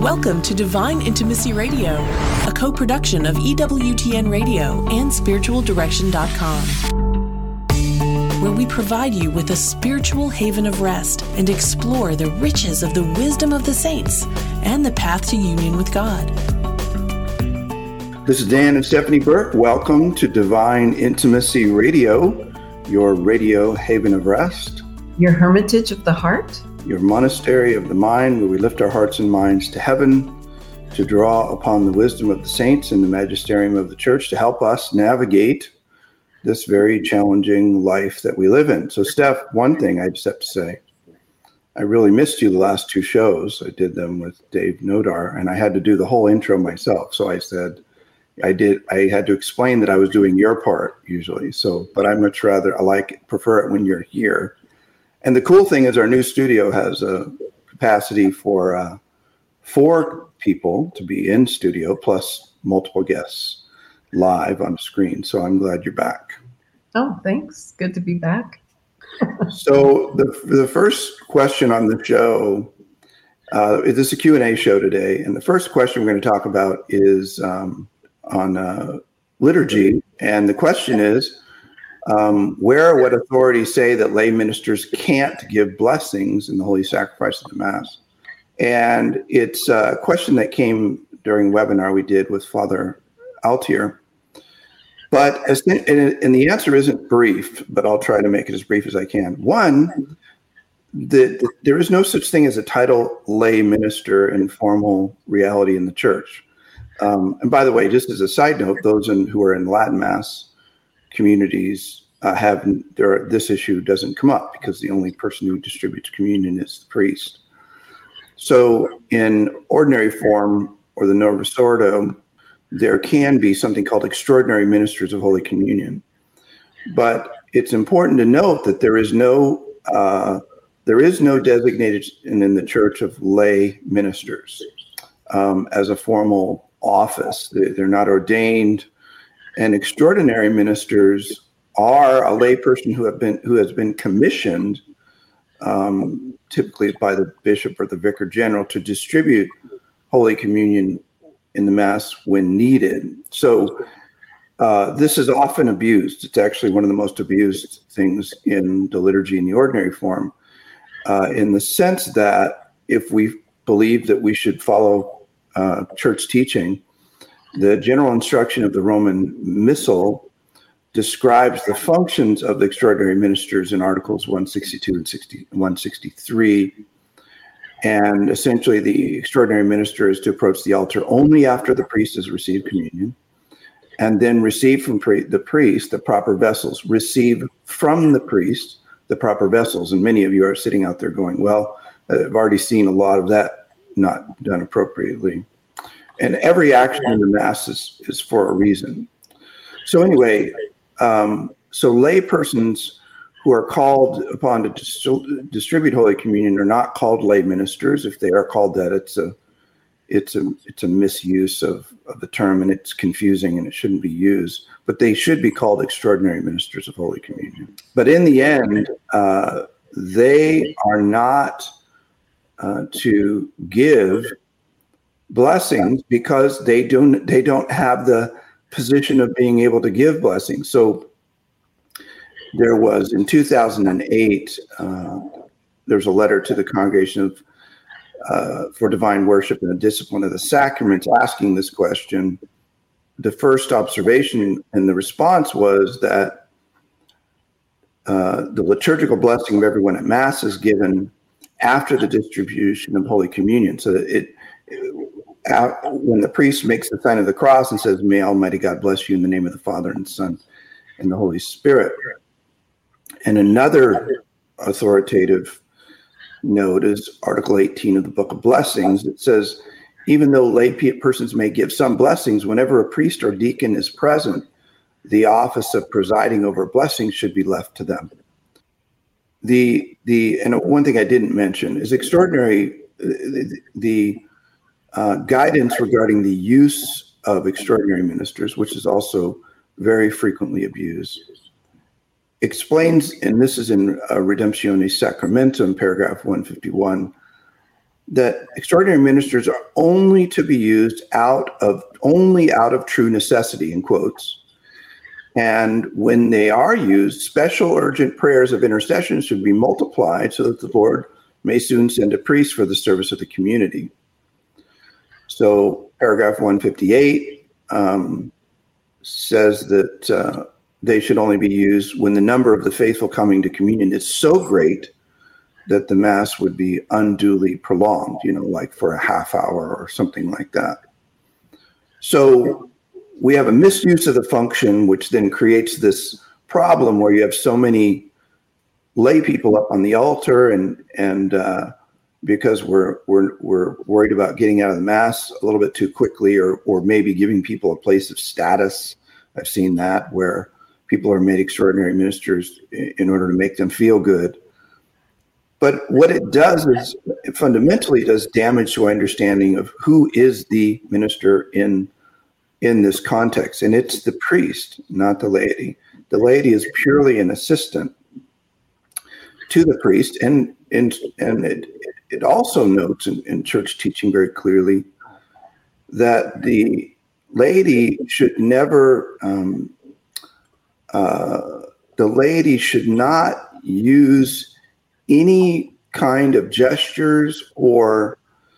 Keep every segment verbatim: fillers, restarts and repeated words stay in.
Welcome to Divine Intimacy Radio, a co-production of E W T N Radio and spiritual direction dot com, where we provide you with a spiritual haven of rest and explore the riches of the wisdom of the saints and the path to union with God. This is Dan and Stephanie Burke. Welcome to Divine Intimacy Radio, your radio haven of rest. Your hermitage of the heart. Your monastery of the mind, where we lift our hearts and minds to heaven to draw upon the wisdom of the saints and the magisterium of the church to help us navigate this very challenging life that we live in. So, Steph, one thing I just have to say, I really missed you the last two shows. I did them with Dave Nodar, and I had to do the whole intro myself. So I said, I did. I had to explain that I was doing your part usually. So, but I much rather, I like, prefer it when you're here. And the cool thing is our new studio has a capacity for uh, four people to be in studio, plus multiple guests live on screen. So I'm glad you're back. Oh, thanks. Good to be back. So the the first question on the show, uh, this is a Q and A show today. And the first question we're going to talk about is um, on uh, liturgy. And the question is, Um, where or what authorities say that lay ministers can't give blessings in the holy sacrifice of the Mass? And it's a question that came during a webinar we did with Father Altier. But as the, and, and the answer isn't brief, but I'll try to make it as brief as I can. One, the, the, there is no such thing as a title lay minister in formal reality in the church. Um, and by the way, just as a side note, those in, who are in Latin Mass communities uh, have there. This issue doesn't come up because the only person who distributes communion is the priest. So in ordinary form or the Novus Ordo, there can be something called extraordinary ministers of Holy Communion. But it's important to note that there is no uh, there is no designated in, in the Church of lay ministers um, as a formal office. They're not ordained. And extraordinary ministers are a layperson who have been who has been commissioned, um, typically by the bishop or the vicar general, to distribute Holy Communion in the Mass when needed. So uh, this is often abused. It's actually one of the most abused things in the liturgy in the ordinary form, uh, in the sense that if we believe that we should follow uh, church teaching, the general instruction of the Roman Missal describes the functions of the extraordinary ministers in Articles one sixty-two and one sixty-three. And essentially, the extraordinary minister is to approach the altar only after the priest has received communion, and then receive from pre- the priest the proper vessels. Receive from the priest the proper vessels. And many of you are sitting out there going, well, I've already seen a lot of that not done appropriately. And every action in the Mass is, is for a reason. So anyway, um, so lay persons who are called upon to dis- distribute Holy Communion are not called lay ministers. If they are called that, it's a it's a it's a misuse of, of the term, and it's confusing, and it shouldn't be used. But they should be called extraordinary ministers of Holy Communion. But in the end, uh, they are not uh, to give blessings because they don't they don't have the position of being able to give blessings. So there was in two thousand eight, uh, there's a letter to the Congregation of uh, for Divine Worship and the Discipline of the Sacraments asking this question. The first observation and the response was that uh, the liturgical blessing of everyone at Mass is given after the distribution of Holy Communion. So that it Out, when the priest makes the sign of the cross and says, "May Almighty God bless you in the name of the Father and the Son and the Holy Spirit." And another authoritative note is Article eighteen of the Book of Blessings. It says, even though lay persons may give some blessings, whenever a priest or deacon is present, the office of presiding over blessings should be left to them. The the and one thing I didn't mention is extraordinary. The, the Uh, guidance regarding the use of extraordinary ministers, which is also very frequently abused, explains, and this is in uh, Redemptione Sacramentum, paragraph one fifty-one, that extraordinary ministers are only to be used out of only out of true necessity, in quotes. And when they are used, special urgent prayers of intercession should be multiplied so that the Lord may soon send a priest for the service of the community. So paragraph one fifty-eight um, says that uh, they should only be used when the number of the faithful coming to communion is so great that the Mass would be unduly prolonged, you know, like for a half hour or something like that. So we have a misuse of the function, which then creates this problem where you have so many lay people up on the altar, and and uh, because we're we're we're worried about getting out of the Mass a little bit too quickly, or or maybe giving people a place of status. I've seen that where people are made extraordinary ministers in order to make them feel good. But what it does is it fundamentally does damage to our understanding of who is the minister in in this context. And it's the priest, not the laity. The laity is purely an assistant to the priest. And, and, and it, it also notes in, in church teaching very clearly that the laity should never, um, uh, the laity should not use any kind of gestures or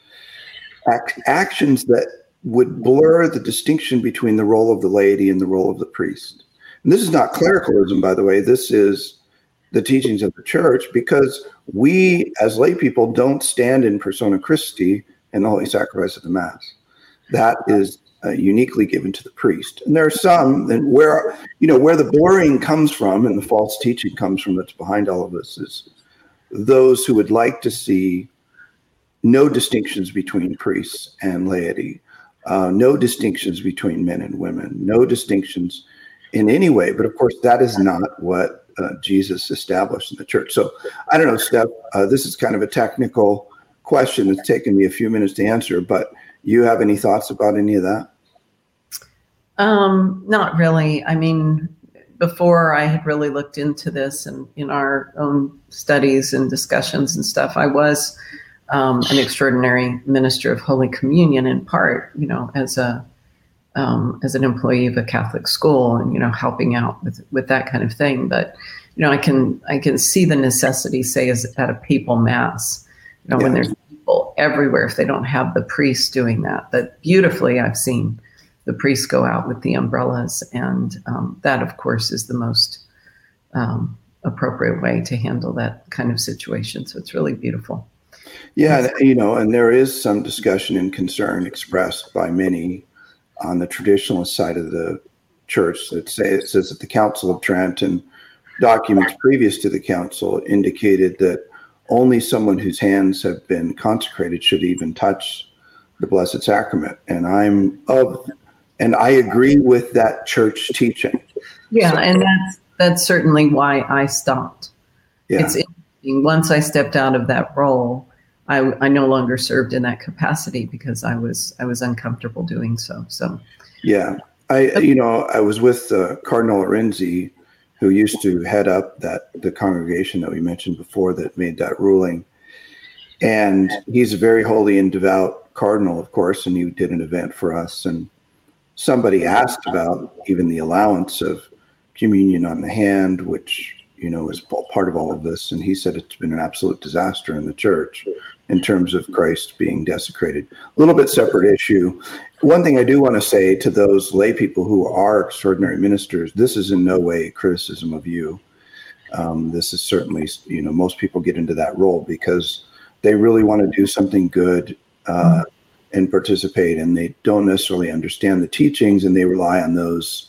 ac- actions that would blur the distinction between the role of the laity and the role of the priest. And this is not clericalism, by the way. This is the teachings of the church, because we as lay people don't stand in persona Christi in the holy sacrifice of the Mass. That is uh, uniquely given to the priest. And there are some, and where, you know, where the blurring comes from and the false teaching comes from that's behind all of this is those who would like to see no distinctions between priests and laity, uh, no distinctions between men and women, no distinctions in any way. But of course, that is not what uh, Jesus established in the church. So I don't know, Steph, uh, this is kind of a technical question. It's taken me a few minutes to answer, but you have any thoughts about any of that? Um, not really. I mean, before I had really looked into this and in our own studies and discussions and stuff, I was um, an extraordinary minister of Holy Communion in part, you know, as a um, as an employee of a Catholic school and, you know, helping out with, with that kind of thing. But, you know, I can I can see the necessity, say, as at a papal Mass, you know, yeah. when there's people everywhere, if they don't have the priest doing that. But beautifully, I've seen the priests go out with the umbrellas, and um, that, of course, is the most um, appropriate way to handle that kind of situation. So it's really beautiful. Yeah, you know, and there is some discussion and concern expressed by many on the traditionalist side of the church that say it says that the Council of Trent and documents previous to the council indicated that only someone whose hands have been consecrated should even touch the Blessed Sacrament. And I'm of And I agree with that church teaching. Yeah, so, and that's that's certainly why I stopped. Yeah. It's interesting. Once I stepped out of that role, I, I no longer served in that capacity because I was I was uncomfortable doing so. So, yeah, I you know I was with uh, Cardinal Arinzi, who used to head up that the congregation that we mentioned before that made that ruling, and he's a very holy and devout cardinal, of course, and he did an event for us. And somebody asked about even the allowance of communion on the hand, which, you know, is part of all of this. And he said it's been an absolute disaster in the church in terms of Christ being desecrated. A little bit separate issue. One thing I do want to say to those lay people who are extraordinary ministers, this is in no way a criticism of you. Um, this is certainly, you know, most people get into that role because they really want to do something good uh, and participate, and they don't necessarily understand the teachings, and they rely on those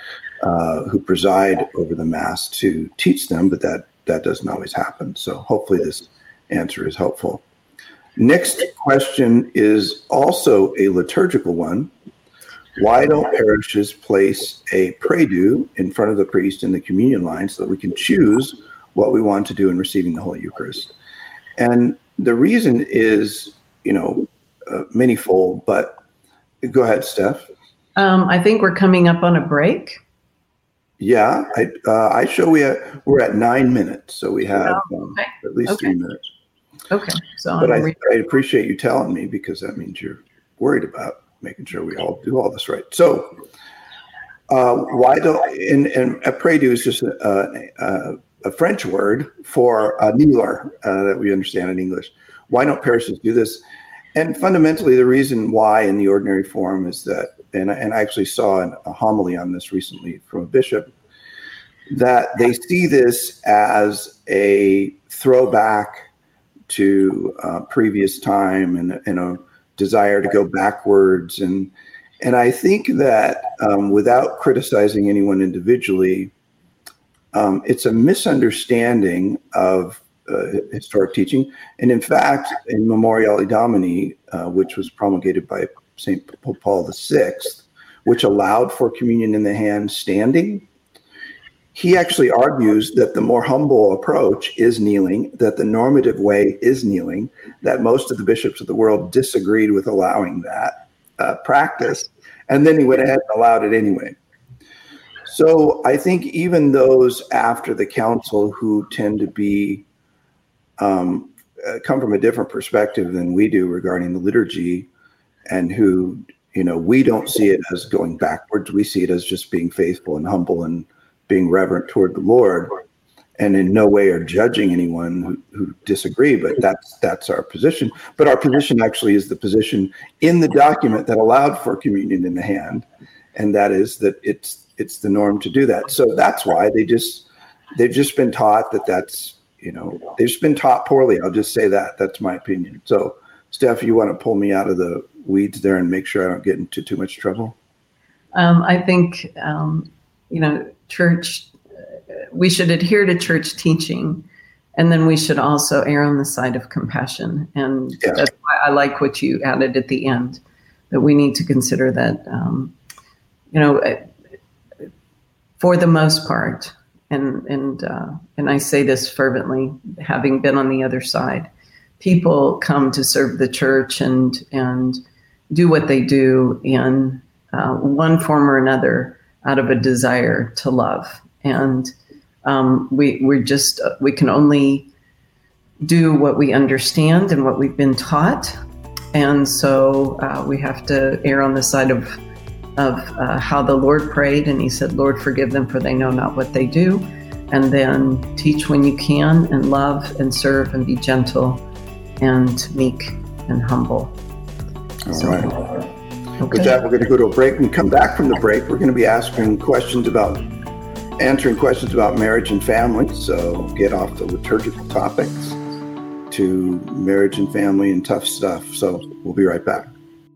uh, who preside over the Mass to teach them, but that, that doesn't always happen. So hopefully this answer is helpful. Next question is also a liturgical one. Why don't parishes place a prie-dieu in front of the priest in the communion line so that we can choose what we want to do in receiving the Holy Eucharist? And the reason is, you know, uh, manyfold, but go ahead, Steph. Um, I think we're coming up on a break. Yeah, I, uh, I show we have, we're at nine minutes, so we have um, okay. at least okay. three minutes. Okay. So but I, I appreciate you telling me, because that means you're worried about making sure we all do all this right. So uh, why don't, and, and après-du is just a, a, a French word for a kneeler uh, that we understand in English. Why don't parishes do this? And fundamentally, the reason why in the ordinary form is that, and, and I actually saw an, a homily on this recently from a bishop, that they see this as a throwback to uh, previous time and, and a desire to go backwards. And and I think that um, without criticizing anyone individually, um, it's a misunderstanding of uh, historic teaching. And in fact, in Memoriale Domini, uh, which was promulgated by Saint Paul the Sixth, which allowed for communion in the hand standing, he actually argues that the more humble approach is kneeling, that the normative way is kneeling, that most of the bishops of the world disagreed with allowing that uh, practice, and then he went ahead and allowed it anyway. So I think even those after the council who tend to be, um, uh, come from a different perspective than we do regarding the liturgy, and who, you know, we don't see it as going backwards, we see it as just being faithful and humble and being reverent toward the Lord, and in no way are judging anyone who, who disagree, but that's that's our position. But our position actually is the position in the document that allowed for communion in the hand, and that is that it's it's the norm to do that. So that's why they just they've just been taught that that's, you know, they've just been taught poorly. I'll just say that. That's my opinion. So, Steph, you want to pull me out of the weeds there and make sure I don't get into too much trouble? Um, I think um, you know. Church, we should adhere to church teaching, and then we should also err on the side of compassion. And yeah. That's why I like what you added at the end, that we need to consider that, um, you know, for the most part, and and uh, and I say this fervently, having been on the other side, people come to serve the church and and do what they do in uh, one form or another, out of a desire to love. And um, we we're just, uh, we can only do what we understand and what we've been taught. And so uh, we have to err on the side of, of uh, how the Lord prayed. And he said, Lord, forgive them, for they know not what they do. And then teach when you can, and love and serve and be gentle and meek and humble. All so, right. Okay. With that, we're going to go to a break. When we come back from the break, we're going to be asking questions about, answering questions about marriage and family. So get off the liturgical topics to marriage and family and tough stuff. So we'll be right back.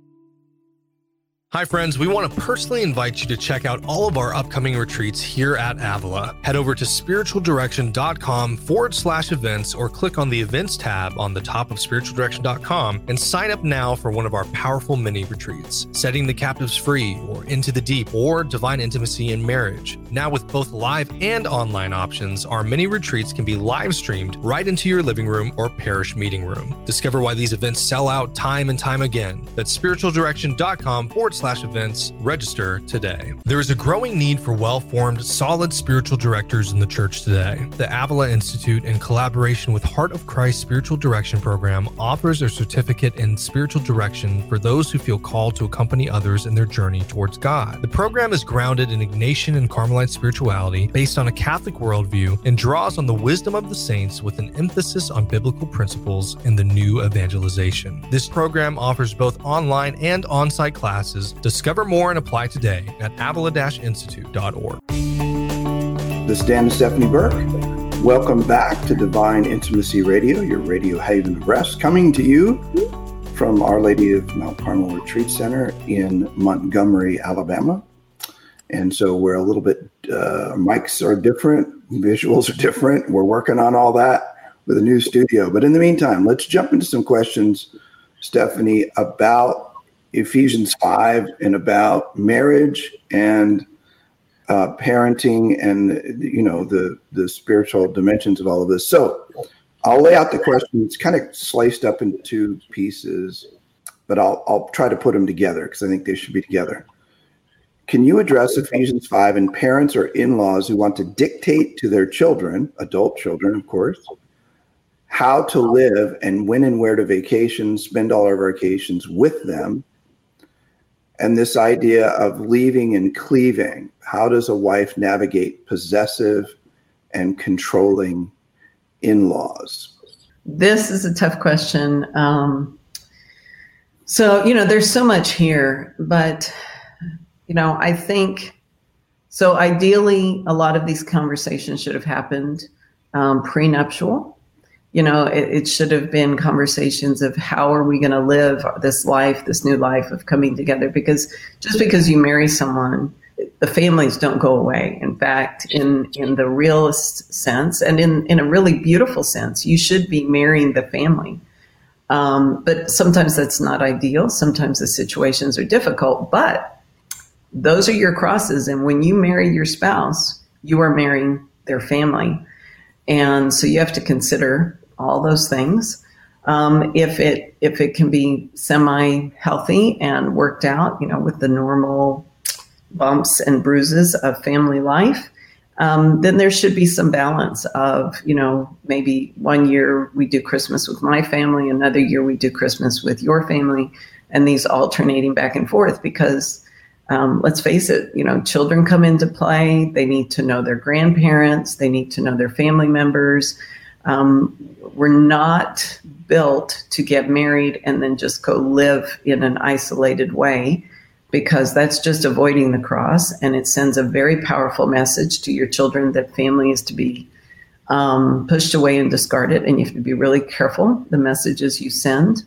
Hi friends, we want to personally invite you to check out all of our upcoming retreats here at Avila. Head over to spiritualdirection.com forward slash events or click on the events tab on the top of spiritual direction dot com and sign up now for one of our powerful mini retreats, Setting the Captives Free, or Into the Deep, or Divine Intimacy in Marriage. Now with both live and online options, our mini retreats can be live streamed right into your living room or parish meeting room. Discover why these events sell out time and time again. That's spiritualdirection.com forward slash events. Register today. There is a growing need for well-formed, solid spiritual directors in the church today. The Avila Institute, in collaboration with Heart of Christ Spiritual Direction Program, offers a certificate in spiritual direction for those who feel called to accompany others in their journey towards God. The program is grounded in Ignatian and Carmelite spirituality, based on a Catholic worldview, and draws on the wisdom of the saints with an emphasis on biblical principles in the new evangelization. This program offers both online and on-site classes. Discover more and apply today at avila dash institute dot org. This is Dan and Stephanie Burke. Welcome back to Divine Intimacy Radio, your radio haven of rest, coming to you from Our Lady of Mount Carmel Retreat Center in Montgomery, Alabama. And so we're a little bit, uh, mics are different, visuals are different. We're working on all that with a new studio. But in the meantime, let's jump into some questions, Stephanie, about Ephesians five and about marriage and uh, parenting and, you know, the, the spiritual dimensions of all of this. So I'll lay out the question. It's kind of sliced up into two pieces, but I'll, I'll try to put them together because I think they should be together. Can you address Ephesians five and parents or in-laws who want to dictate to their children, adult children, of course, how to live and when and where to vacation, spend all our vacations with them. And this idea of leaving and cleaving. How does a wife navigate possessive and controlling in-laws? This is a tough question. Um, so, you know, there's so much here, but, you know, I think, so ideally, a lot of these conversations should have happened um, prenuptial. You know, it, it should have been conversations of how are we going to live this life, this new life of coming together? Because just because you marry someone, the families don't go away. In fact, in, in the realist sense and in, in a really beautiful sense, you should be marrying the family. Um, but sometimes that's not ideal. Sometimes the situations are difficult, but those are your crosses. And when you marry your spouse, you are marrying their family. And so you have to consider all those things. Um, if it if it can be semi-healthy and worked out, you know, with the normal bumps and bruises of family life, um, then there should be some balance of, you know, maybe one year we do Christmas with my family, another year we do Christmas with your family, and these alternating back and forth because Um, let's face it, you know, children come into play. They need to know their grandparents. They need to know their family members. Um, we're not built to get married and then just go live in an isolated way, because that's just avoiding the cross. And it sends a very powerful message to your children that family is to be um, pushed away and discarded. And you have to be really careful the messages you send.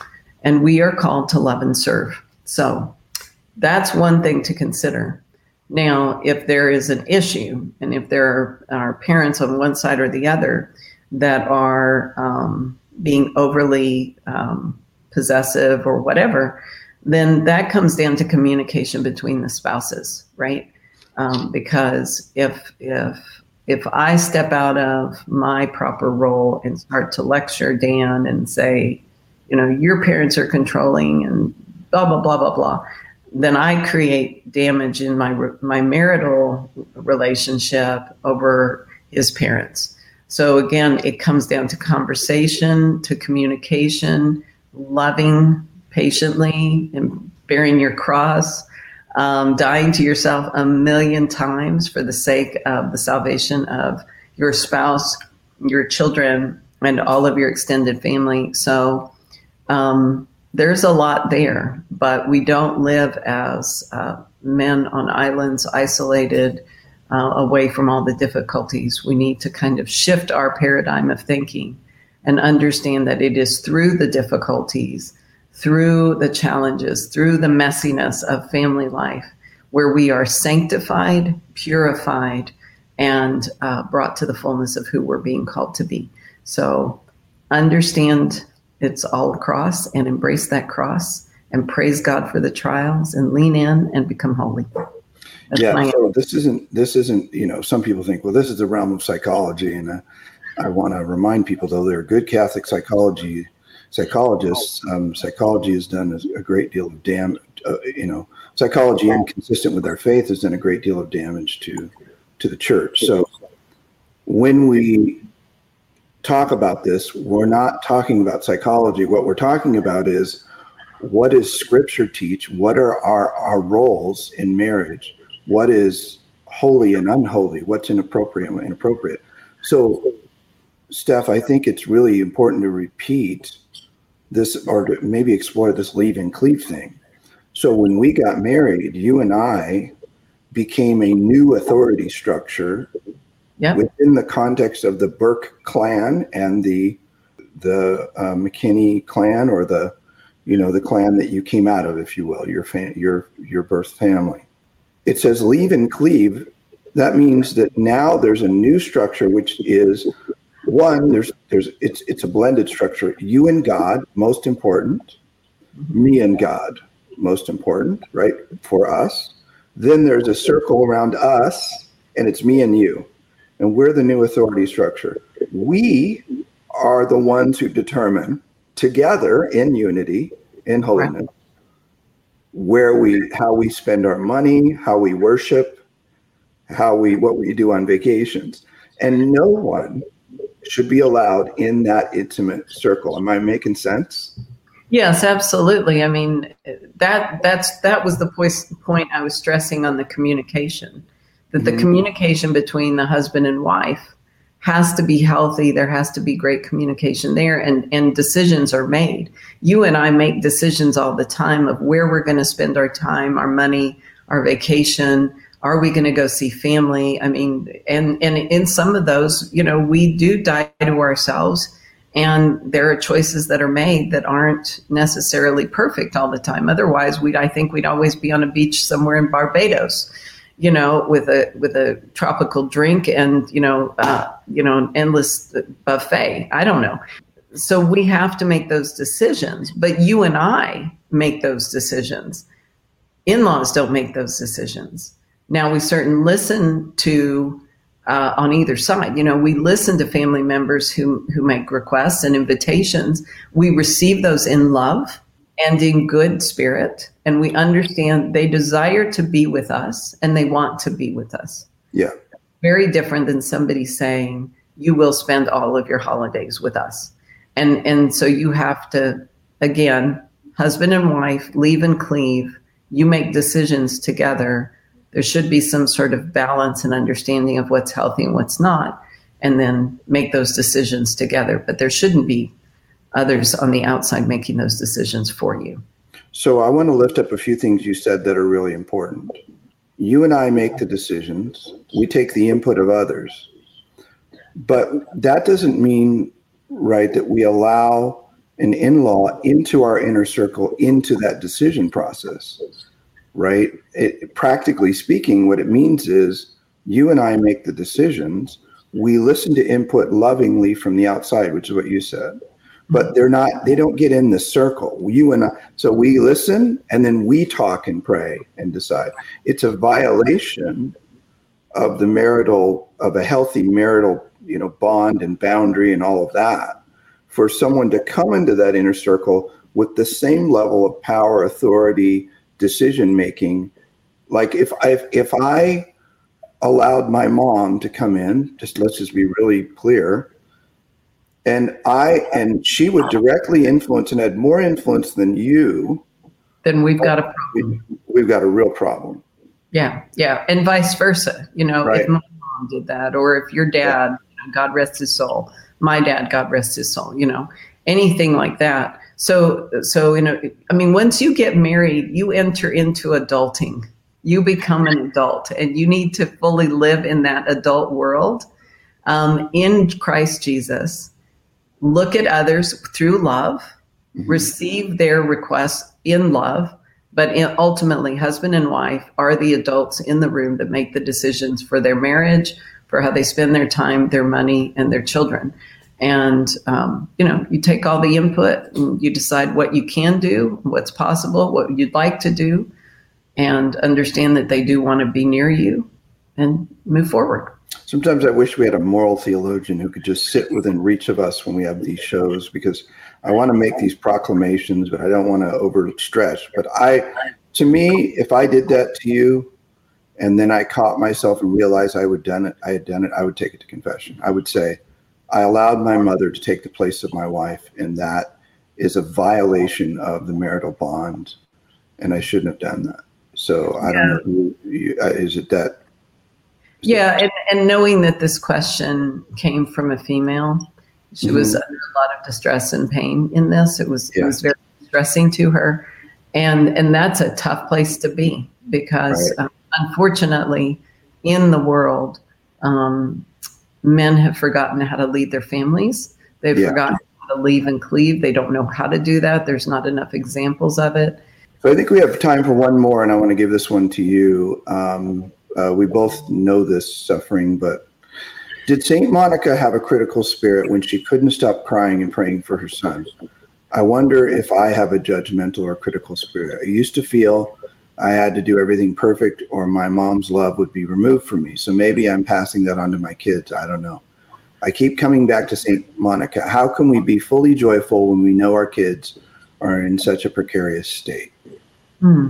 And we are called to love and serve. So that's one thing to consider. Now, if there is an issue and if there are, are parents on one side or the other that are um, being overly um, possessive or whatever, then that comes down to communication between the spouses, right? Um, because if if if I step out of my proper role and start to lecture Dan and say, you know, your parents are controlling and blah, blah, blah, blah, blah, then I create damage in my my marital relationship over his parents. So again, it comes down to conversation, to communication, loving patiently and bearing your cross, um, dying to yourself a million times for the sake of the salvation of your spouse, your children, and all of your extended family. So um, there's a lot there, but we don't live as uh, men on islands, isolated, uh, away from all the difficulties. We need to kind of shift our paradigm of thinking and understand that it is through the difficulties, through the challenges, through the messiness of family life, where we are sanctified, purified, and uh, brought to the fullness of who we're being called to be. So understand it's all a cross and embrace that cross and praise God for the trials and lean in and become holy. That's yeah. So this isn't, this isn't, you know, some people think, well, this is the realm of psychology. And uh, I want to remind people, though, there are good Catholic psychology psychologists. Um, psychology has done a, a great deal of damage, uh, you know, psychology inconsistent with our faith has done a great deal of damage to, to the church. So when we talk about this, we're not talking about psychology. What we're talking about is, what does Scripture teach? What are our, our roles in marriage? What is holy and unholy? What's inappropriate and inappropriate? So, Steph, I think it's really important to repeat this, or to maybe explore this leave and cleave thing. So when we got married, you and I became a new authority structure. Yep. Within the context of the Burke clan and the the uh, McKinney clan, or the, you know, the clan that you came out of, if you will, your fam- your your birth family. It says leave and cleave. That means that now there's a new structure, which is one. There's there's it's it's a blended structure. You and God, most important. Me and God, most important, right, for us. Then there's a circle around us, and it's me and you. And we're the new authority structure. We are the ones who determine together in unity, in holiness, where we, how we spend our money, how we worship, how we, what we do on vacations. And no one should be allowed in that intimate circle. Am I making sense? Yes, absolutely. I mean, that that's that was the point I was stressing on the communication, that mm-hmm. the communication between the husband and wife has to be healthy. There has to be great communication there, and, and decisions are made. You and I make decisions all the time of where we're going to spend our time, our money, our vacation. Are we going to go see family? I mean, and, and in some of those, you know, we do die to ourselves. And there are choices that are made that aren't necessarily perfect all the time. Otherwise, we'd I think we'd always be on a beach somewhere in Barbados, you know, with a with a tropical drink and you know, uh, you know, an endless buffet. I don't know. So we have to make those decisions. But you and I make those decisions. In-laws don't make those decisions. Now we certainly listen to. Uh, on either side, you know, we listen to family members who who make requests and invitations. We receive those in love and in good spirit, and we understand they desire to be with us and they want to be with us. Yeah, very different than somebody saying you will spend all of your holidays with us, and and so you have to again, husband and wife, leave and cleave. You make decisions together. There should be some sort of balance and understanding of what's healthy and what's not, and then make those decisions together. But there shouldn't be others on the outside making those decisions for you. So I want to lift up a few things you said that are really important. You and I make the decisions. We take the input of others. But that doesn't mean, right, that we allow an in-law into our inner circle, into that decision process. Right? It, practically speaking, what it means is you and I make the decisions. We listen to input lovingly from the outside, which is what you said, but they're not, they don't get in the circle. You and I, so we listen and then we talk and pray and decide. It's a violation of the marital, of a healthy marital, you know, bond and boundary and all of that for someone to come into that inner circle with the same level of power, authority, decision making. Like if I if I allowed my mom to come in, just let's just be really clear, and I and she would directly influence and had more influence than you, then we've got a problem. We've got a real problem. Yeah, yeah, and vice versa. You know, right. If my mom did that, or if your dad, yeah. you know, God rest his soul, my dad, God rest his soul. You know, anything like that. So, so, you know, I mean, once you get married, you enter into adulting. You become an adult, and you need to fully live in that adult world um, in Christ Jesus. Look at others through love, mm-hmm. receive their requests in love, but in, ultimately, husband and wife are the adults in the room that make the decisions for their marriage, for how they spend their time, their money, and their children. And, um, you know, you take all the input and you decide what you can do, what's possible, what you'd like to do, and understand that they do want to be near you and move forward. Sometimes I wish we had a moral theologian who could just sit within reach of us when we have these shows, because I want to make these proclamations, but I don't want to overstretch. But I, to me, if I did that to you and then I caught myself and realized I would done it, I had done it, I would take it to confession. I would say, I allowed my mother to take the place of my wife, and that is a violation of the marital bond, and I shouldn't have done that. So I yeah. don't know, who you, uh, is it that? Is yeah, and, and knowing that this question came from a female, she mm-hmm. was under a lot of distress and pain in this. It was yeah. it was very distressing to her, and and that's a tough place to be, because right. uh, unfortunately, in the world, um, men have forgotten how to lead their families. They've yeah. forgotten how to leave and cleave. They don't know how to do that. There's not enough examples of it. So I think we have time for one more, and I want to give this one to you. Um, uh, we both know this suffering, but did Saint Monica have a critical spirit when she couldn't stop crying and praying for her son? I wonder if I have a judgmental or critical spirit. I used to feel I had to do everything perfect or my mom's love would be removed from me. So maybe I'm passing that on to my kids. I don't know. I keep coming back to Saint Monica. How can we be fully joyful when we know our kids are in such a precarious state? Hmm.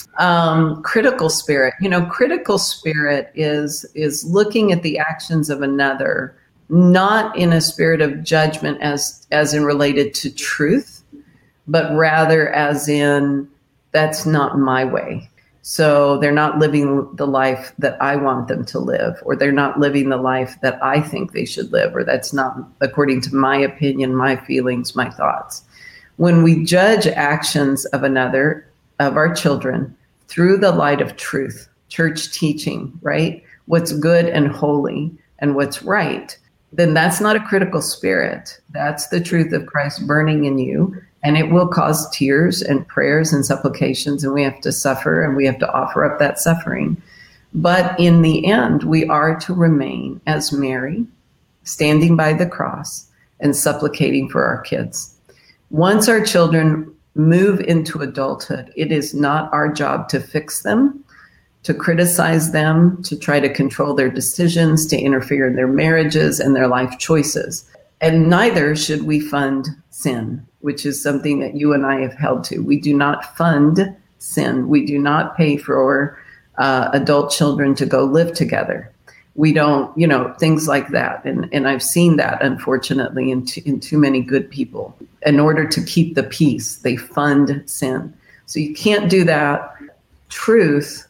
Um, critical spirit, you know, critical spirit is, is looking at the actions of another not in a spirit of judgment as, as in related to truth, but rather as in, that's not my way. So they're not living the life that I want them to live, or they're not living the life that I think they should live, or that's not according to my opinion, my feelings, my thoughts. When we judge actions of another, of our children, through the light of truth, church teaching, right? What's good and holy and what's right, then that's not a critical spirit. That's the truth of Christ burning in you. And it will cause tears and prayers and supplications, and we have to suffer and we have to offer up that suffering. But in the end, we are to remain as Mary, standing by the cross and supplicating for our kids. Once our children move into adulthood, it is not our job to fix them, to criticize them, to try to control their decisions, to interfere in their marriages and their life choices. And neither should we fund sin, which is something that you and I have held to. We do not fund sin. We do not pay for uh, adult children to go live together. We don't, you know, things like that. And, and I've seen that, unfortunately, in, t- in too many good people. In order to keep the peace, they fund sin. So you can't do that. Truth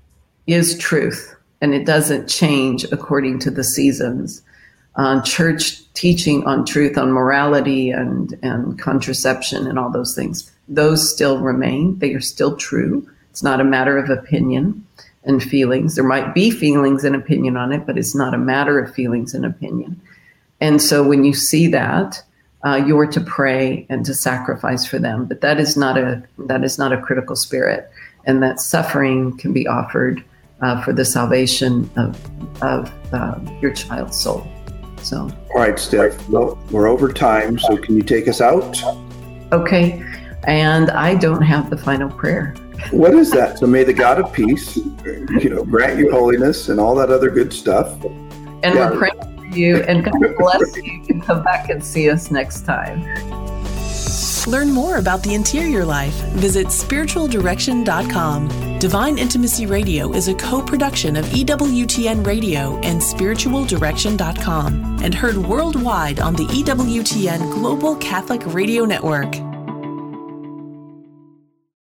is truth, and it doesn't change according to the seasons. Uh, church teaching on truth, on morality and, and contraception and all those things, those still remain. They are still true. It's not a matter of opinion and feelings. There might be feelings and opinion on it, but it's not a matter of feelings and opinion. And so when you see that, uh, you're to pray and to sacrifice for them. But that is not a that is not a critical spirit, and that suffering can be offered uh, for the salvation of of uh, your child's soul. So, all right, Steph, well, we're over time, so can you take us out? Okay, and I don't have the final prayer. What is that? So may the God of peace, you know, grant you holiness and all that other good stuff. And yeah. We're praying for you, and God bless you, and come back and see us next time. Learn more about the interior life. Visit spiritual direction dot com. Divine Intimacy Radio is a co-production of E W T N Radio and spiritual direction dot com, and heard worldwide on the E W T N Global Catholic Radio Network.